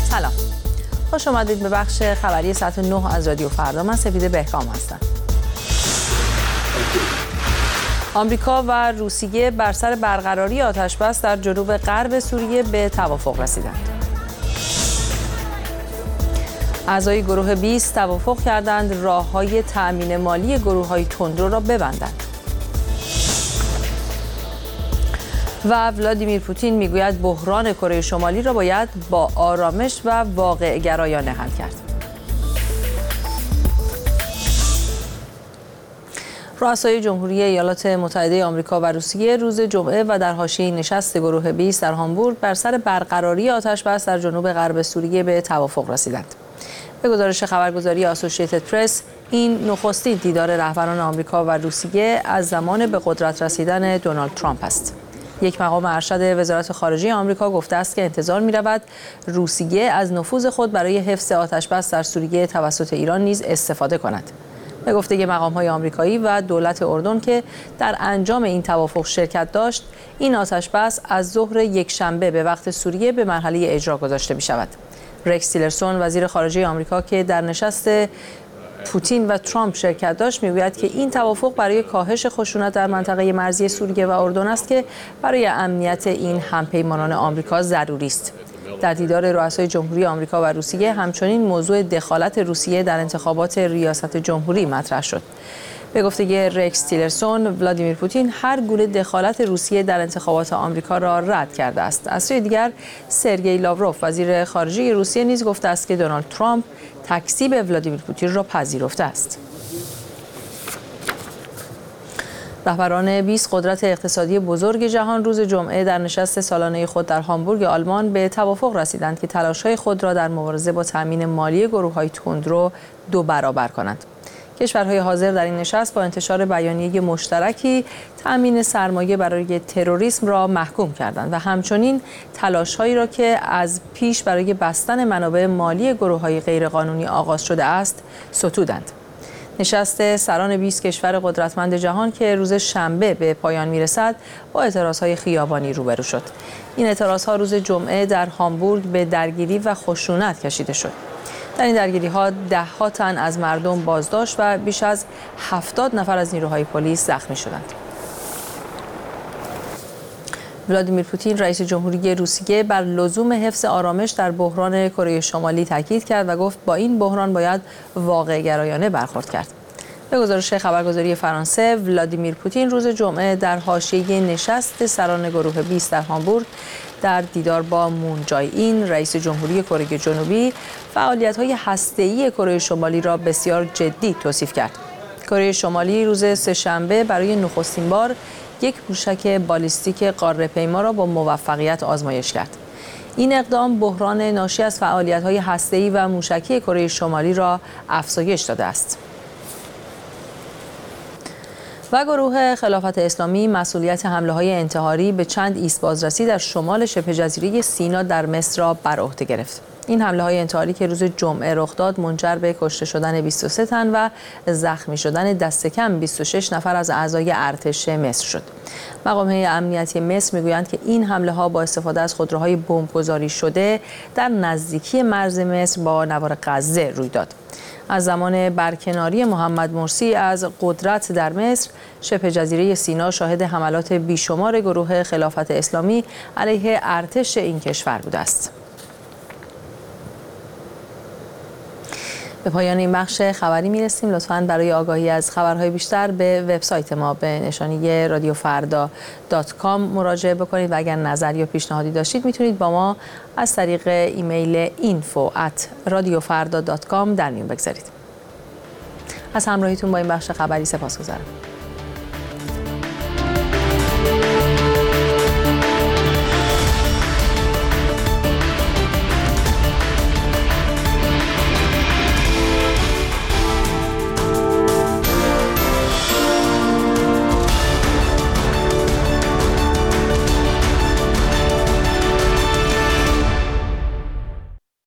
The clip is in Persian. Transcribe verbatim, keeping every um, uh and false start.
سلام، خوش اومدید به بخش خبری ساعت نه از رادیو فردا. من سپیده بهکام هستم. آمریکا و روسیه بر سر برقراری آتش‌بس در جنوب غرب سوریه به توافق رسیدند. اعضای گروه بیست توافق کردند راه‌های تأمین مالی گروه‌های تندرو را ببندند. و ولادیمیر پوتین میگوید بحران کره شمالی را باید با آرامش و واقع گرایانه حل کرد. رؤسای جمهوری ایالات متحده آمریکا و روسیه روز جمعه و در حاشیه نشست گروه بیست در هامبورگ بر سر برقراری آتش‌بس در جنوب غرب سوریه به توافق رسیدند. به گزارش خبرگزاری آسوشیتد پرس، این نخستین دیدار رهبران آمریکا و روسیه از زمان به قدرت رسیدن دونالد ترامپ است. یک مقام ارشد وزارت خارجه آمریکا گفته است که انتظار می‌رود روسیه از نفوذ خود برای حفظ آتش‌بس در سوریه توسط ایران نیز استفاده کند. به گفته مقام‌های آمریکایی و دولت اردن که در انجام این توافق شرکت داشت، این آتش‌بس از ظهر یکشنبه به وقت سوریه به مرحله اجرا گذاشته می‌شود. رکس تیلرسون وزیر خارجه آمریکا که در نشست پوتین و ترامپ شرکت داشت میگوید که این توافق برای کاهش خشونت در منطقه مرزی سوریه و اردن است که برای امنیت این همپیمانان آمریکا ضروری است. در دیدار رؤسای جمهوری آمریکا و روسیه همچنین موضوع دخالت روسیه در انتخابات ریاست جمهوری مطرح شد. به گفته رکس تیلرسون، ولادیمیر پوتین هر گونه دخالت روسیه در انتخابات آمریکا را رد کرده است. از سوی دیگر سرگئی لاوروف وزیر خارجه روسیه نیز گفته است که دونالد ترامپ تکذیب ولادیمیر پوتین را پذیرفته است. رهبران بیست قدرت اقتصادی بزرگ جهان روز جمعه در نشست سالانه خود در هامبورگ آلمان به توافق رسیدند که تلاش‌های خود را در مبارزه با تامین مالی گروه‌های تندرو دو برابر کنند. کشورهای حاضر در این نشست با انتشار بیانیه مشترکی تأمین سرمایه برای تروریسم را محکوم کردند و همچنین تلاش‌هایی را که از پیش برای بستن منابع مالی گروه‌های غیرقانونی آغاز شده است ستودند. نشست سران بیست کشور قدرتمند جهان که روز شنبه به پایان میرسد با اعتراضهای خیابانی روبرو شد. این اعتراضها روز جمعه در هامبورگ به درگیری و خشونت کشیده شد. در این درگیری‌ها ده‌ها تن از مردم بازداشت و بیش از هفتاد نفر از نیروهای پلیس زخمی شدند. ولادیمیر پوتین رئیس جمهوری روسیه بر لزوم حفظ آرامش در بحران کره شمالی تاکید کرد و گفت با این بحران باید واقع گرایانه برخورد کرد. به گزارش خبرگزاری فرانسه، ولادیمیر پوتین روز جمعه در حاشیه نشست سران گروه بیست در هامبورگ در دیدار با مون جای این رئیس جمهوری کره جنوبی فعالیت‌های هسته‌ای کره شمالی را بسیار جدی توصیف کرد. کره شمالی روز سه‌شنبه برای نخستین بار یک موشک بالیستیک قاره‌پیما را با موفقیت آزمایش کرد. این اقدام بحران ناشی از فعالیت‌های هسته‌ای و موشکی کره شمالی را افزایش داده است. و گروه خلافت اسلامی مسئولیت حمله‌های انتحاری به چند ایست بازرسی در شمال شبه جزیره سینا در مصر را بر عهده گرفت. این حمله‌های انتحاری که روز جمعه رخ داد منجر به کشته شدن بیست و سه تن و زخمی شدن دست کم بیست و شش نفر از اعضای ارتش مصر شد. مقام‌های امنیتی مصر میگویند که این حمله‌ها با استفاده از خودروهای بمبگذاری شده در نزدیکی مرز مصر با نوار غزه روی داد. از زمان برکناری محمد مرسی از قدرت در مصر، شبه جزیره سینا شاهد حملات بیشمار گروه خلافت اسلامی علیه ارتش این کشور بوده است. به پایان این بخش خبری میرسیم. لطفاً برای آگاهی از خبرهای بیشتر به وبسایت ما به نشانی رادیو فردا دات کام مراجعه بکنید و اگر نظر یا پیشنهادی داشتید میتونید با ما از طریق ایمیل اینفو ات رادیو فردا دات کام در میون بگذارید. از همراهیتون با این بخش خبری سپاسگزارم.